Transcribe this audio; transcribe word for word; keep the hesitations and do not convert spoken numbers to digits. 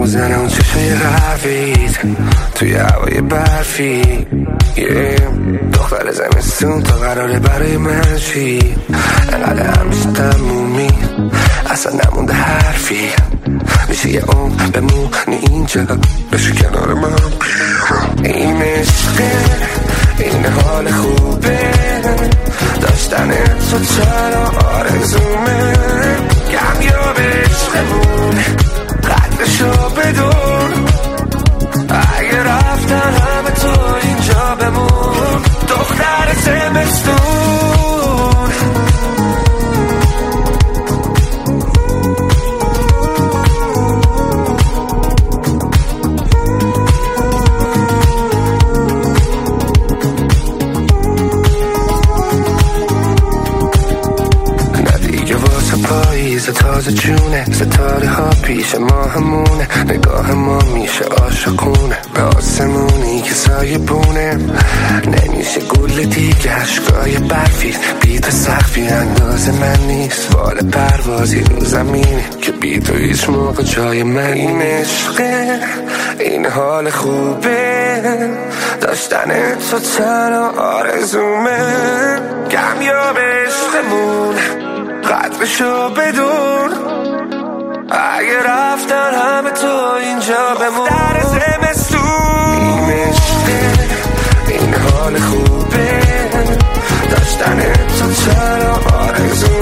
میزنه اون چشای قهوه‌ایت توی هوای برفی. دختر زمستون تا قراره برای من چی؟ انقدر همیشه تمومی اصلا نمونده حرفی. میشه یه عمر بمونی اینجا بشی کنار من بیا. این عشقه این حال خوبه داشتن تو چرا آرزومه. کمیاب عشقمون قدرشو بدون اگه رفتن همه تو اینجا بمون. دختر زمستون پاییز تازه جونه ستاره ها پیش ما همونه. نگاه ما میشه عاشقونه به آسمونی که سایه بونه. نمیشه گل دیگه عشقای برفی بی تو سقفی انداز من نیست. بال پروازی رو زمینه که بی تو هیچ موقع جای من. این عشقه این حال خوبه داشتن تو تنها آرزومه. کمیاب عشقمون قدرشو بدون اگه رفتن همه تو اینجا بمون. در زمستون این عشقه این حال خوبه داشتن تو چرا آرزو